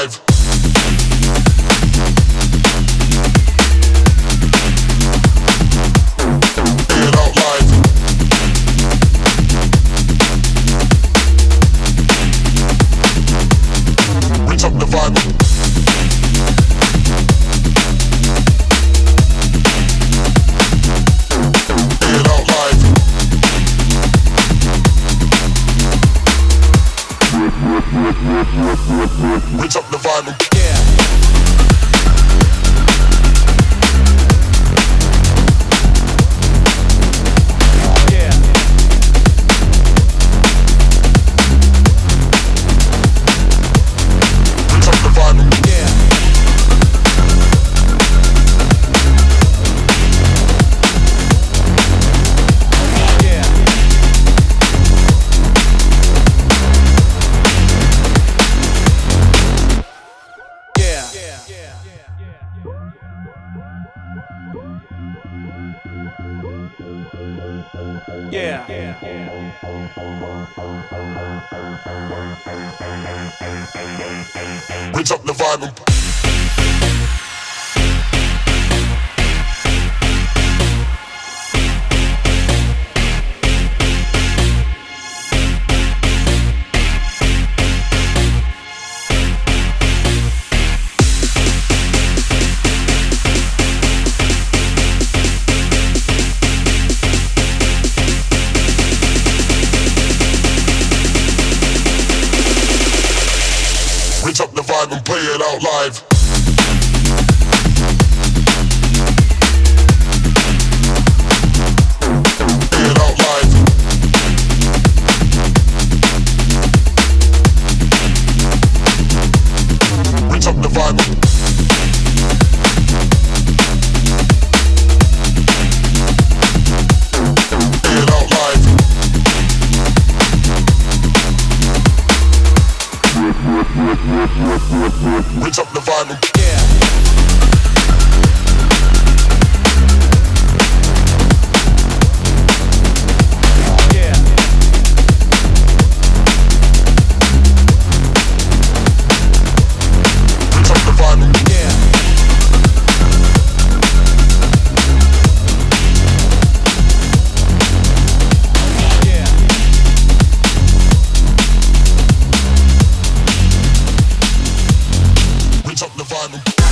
live. Play it out live. Reach up the vibe. Play it out live. Reach up the volume. Yeah. Yeah. Reach up the volume. Reach up the vibe and play it out live. Play it out live. Reach up the vibe. Play it out live. Reach up the volume. Yeah. Yeah. Reach up the volume. Yeah. Yeah. Reach up the volume.